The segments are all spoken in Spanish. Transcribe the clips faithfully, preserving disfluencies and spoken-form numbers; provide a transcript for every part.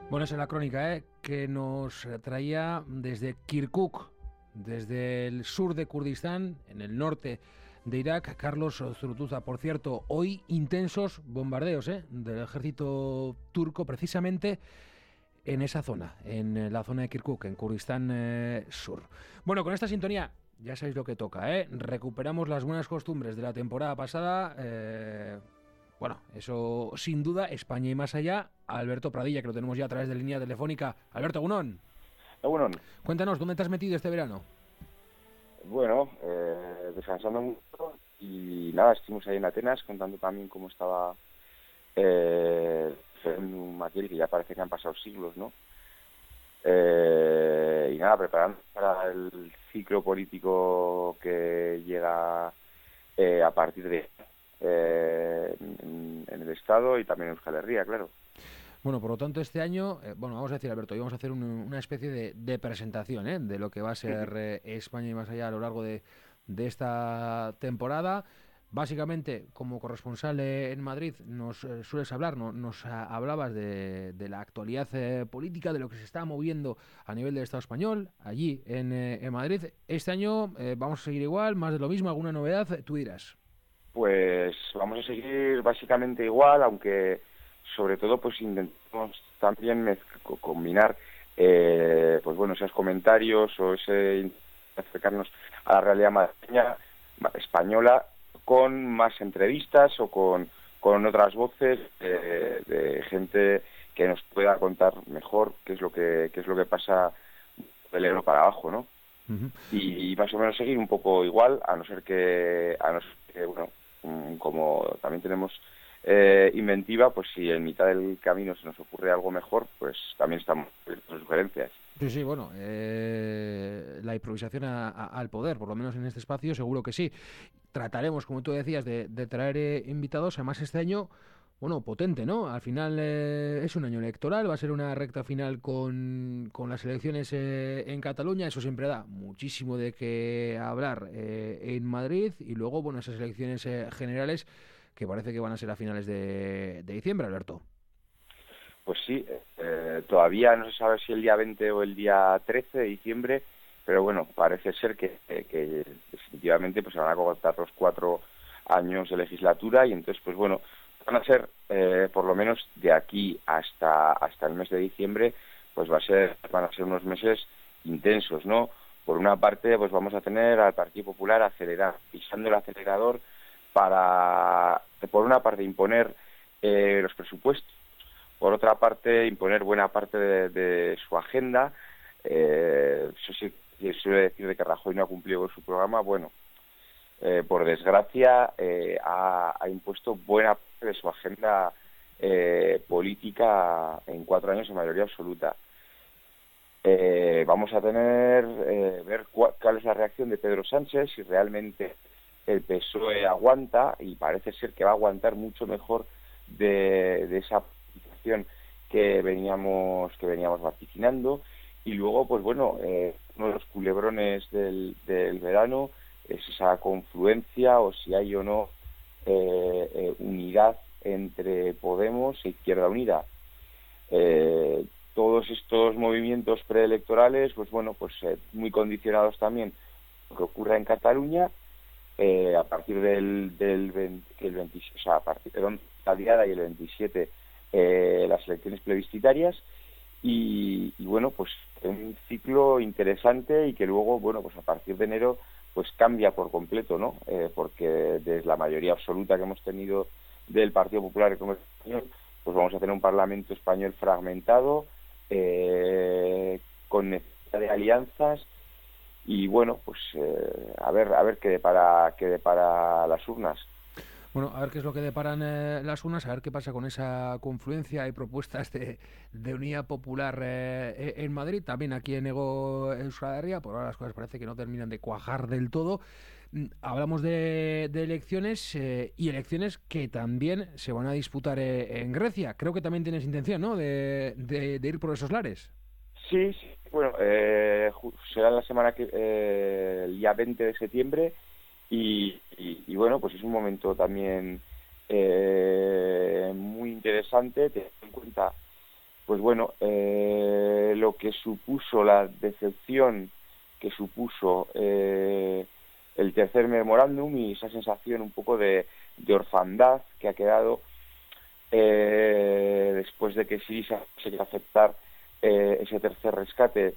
Bueno, esa es la crónica ¿eh? que nos traía desde Kirkuk, desde el sur de Kurdistán, en el norte de Irak, Carlos Zurutuza. Por cierto, hoy intensos bombardeos ¿eh? del ejército turco, precisamente en esa zona, en la zona de Kirkuk, en Kurdistán eh, sur. Bueno, con esta sintonía ya sabéis lo que toca, ¿eh? Recuperamos las buenas costumbres de la temporada pasada. Eh, bueno, eso sin duda, España y más allá. Alberto Pradilla, que lo tenemos ya a través de línea telefónica. Alberto Gunón, Ah, bueno, cuéntanos, ¿dónde te has metido este verano? bueno eh, descansando mucho y nada, estuvimos ahí en Atenas contando también cómo estaba eh, un Madrid, que ya parece que han pasado siglos, ¿no? Eh, y nada, preparando para el ciclo político que llega eh, a partir de eh, en, en el Estado y también en Euskal Herria, claro. Bueno, por lo tanto, este año, eh, bueno, vamos a decir, Alberto, hoy vamos a hacer un- una especie de, de presentación ¿eh? de lo que va a ser eh, España y más allá a lo largo de, de esta temporada. Básicamente, como corresponsal eh, en Madrid, nos eh, sueles hablar, no, nos ah, hablabas de, de la actualidad eh, política, de lo que se está moviendo a nivel del Estado español, allí en, eh, en Madrid. Este año eh, vamos a seguir igual, más de lo mismo, alguna novedad, tú dirás. Pues vamos a seguir básicamente igual, aunque sobre todo pues intentamos también mezc- co- combinar eh, pues bueno, esos comentarios o ese acercarnos a la realidad madrileña, ma- española, con más entrevistas o con, con otras voces eh, de gente que nos pueda contar mejor qué es lo que qué es lo que pasa del Ebro para abajo, ¿no? Ujú. Y, y más o menos seguir un poco igual, a no ser que, a no ser que bueno, mm, como también tenemos eh, inventiva, pues si en mitad del camino se nos ocurre algo mejor, pues también estamos abiertos a sugerencias. Sí, sí, bueno, eh, la improvisación a- a- al poder, por lo menos en este espacio, seguro que sí. Trataremos, como tú decías, de, de traer eh, invitados, además este año, bueno, potente, ¿no? Al final eh, es un año electoral, va a ser una recta final con, con las elecciones eh, en Cataluña, eso siempre da muchísimo de qué hablar eh, en Madrid, y luego, bueno, esas elecciones eh, generales que parece que van a ser a finales de, de diciembre, Alberto. Pues sí, eh, todavía no se sabe si el día veinte o el día trece de diciembre, pero bueno, parece ser que, que definitivamente pues se van a agotar los cuatro años de legislatura y entonces pues bueno, van a ser eh, por lo menos de aquí hasta hasta el mes de diciembre, pues va a ser van a ser unos meses intensos, ¿no? Por una parte, pues vamos a tener al Partido Popular acelerar, pisando el acelerador para, por una parte, imponer eh, los presupuestos, por otra parte, imponer buena parte de, de su agenda. Eh, eso sí, y suele decir de que Rajoy no ha cumplido con su programa. Bueno, eh, por desgracia, eh, ha, ha impuesto buena parte de su agenda eh, política en cuatro años en mayoría absoluta. Eh, vamos a tener, eh, ver cuál, cuál es la reacción de Pedro Sánchez, si realmente el P S O E aguanta, y parece ser que va a aguantar mucho mejor de, de esa situación que veníamos que veníamos vaticinando. Y luego, pues bueno, eh, uno de los culebrones del, del verano es esa confluencia, o si hay o no eh, eh, unidad entre Podemos e Izquierda Unida. Eh, todos estos movimientos preelectorales, pues bueno, pues eh, muy condicionados también lo que ocurra en Cataluña eh, a partir del, del veinte, el veinte, o sea, a partir de la diada y el veintisiete eh, las elecciones plebiscitarias y, y bueno, pues un ciclo interesante y que luego, bueno, pues a partir de enero pues cambia por completo, ¿no? Eh, porque desde la mayoría absoluta que hemos tenido del Partido Popular y Comercio Español, pues vamos a tener un Parlamento español fragmentado, eh, con necesidad de alianzas y bueno, pues eh, a ver a ver qué depara, qué depara las urnas. Bueno, a ver qué es lo que deparan eh, las urnas, a ver qué pasa con esa confluencia. Hay propuestas de, de unidad popular eh, en Madrid, también aquí en Ego Euskal Herria. Por ahora las cosas parece que no terminan de cuajar del todo. Mm, Hablamos de, de elecciones eh, y elecciones que también se van a disputar eh, en Grecia. Creo que también tienes intención, ¿no?, de, de, de ir por esos lares. Sí, sí, bueno, eh, ju- será la semana que eh, el día veinte de septiembre y, y, y bueno, pues es un momento también eh, muy interesante, teniendo en cuenta pues bueno, eh, lo que supuso la decepción que supuso eh, el tercer memorándum y esa sensación un poco de, de orfandad que ha quedado eh, después de que Syriza se quiera aceptar eh, ese tercer rescate.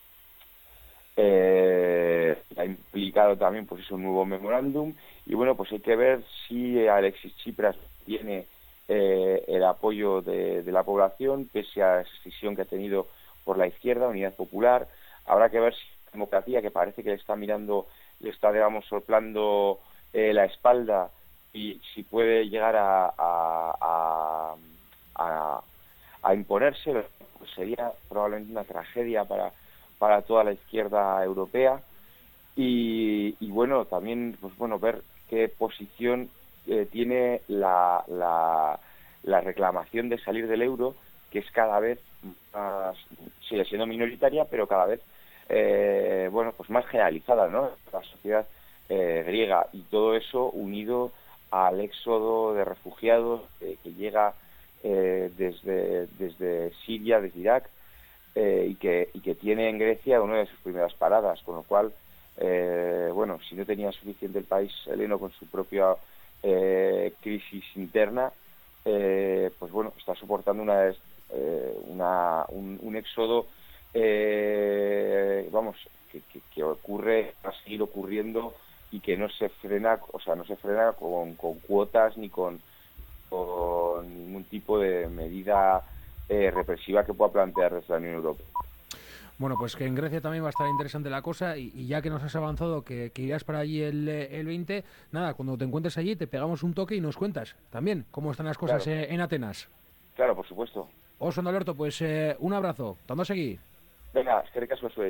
Eh, ha implicado también pues eso, un nuevo memorándum, y bueno, pues hay que ver si Alexis Tsipras tiene eh, el apoyo de, de la población pese a esa decisión que ha tenido por la izquierda, Unidad Popular. Habrá que ver si la democracia, que parece que le está mirando, le está, digamos, soplando eh, la espalda, y si puede llegar a, a, a, a, a imponerse, pues sería probablemente una tragedia para para toda la izquierda europea. Y, y bueno, también pues bueno ver qué posición eh, tiene la, la, la reclamación de salir del euro, que es cada vez más, sigue siendo minoritaria, pero cada vez eh, bueno pues más generalizada, ¿no?, la sociedad eh, griega, y todo eso unido al éxodo de refugiados eh, que llega eh, desde, desde Siria, desde Irak, Eh, y que y que tiene en Grecia una de sus primeras paradas, con lo cual eh, bueno, si no tenía suficiente el país heleno con su propia eh, crisis interna, eh, pues bueno, está soportando una eh, una un, un éxodo eh, vamos que, que, que ocurre, va a seguir ocurriendo, y que no se frena, o sea, no se frena con, con cuotas ni con, con ningún tipo de medida Eh, represiva que pueda plantear desde la Unión Europea. Bueno, pues que en Grecia también va a estar interesante la cosa, y, y ya que nos has avanzado que, que irás para allí el, el veinte, nada, cuando te encuentres allí te pegamos un toque y nos cuentas también cómo están las cosas Claro. eh, en Atenas. Claro, por supuesto. Oso Alberto, pues eh, un abrazo, estando aquí. Venga, eskerrik asko zuei.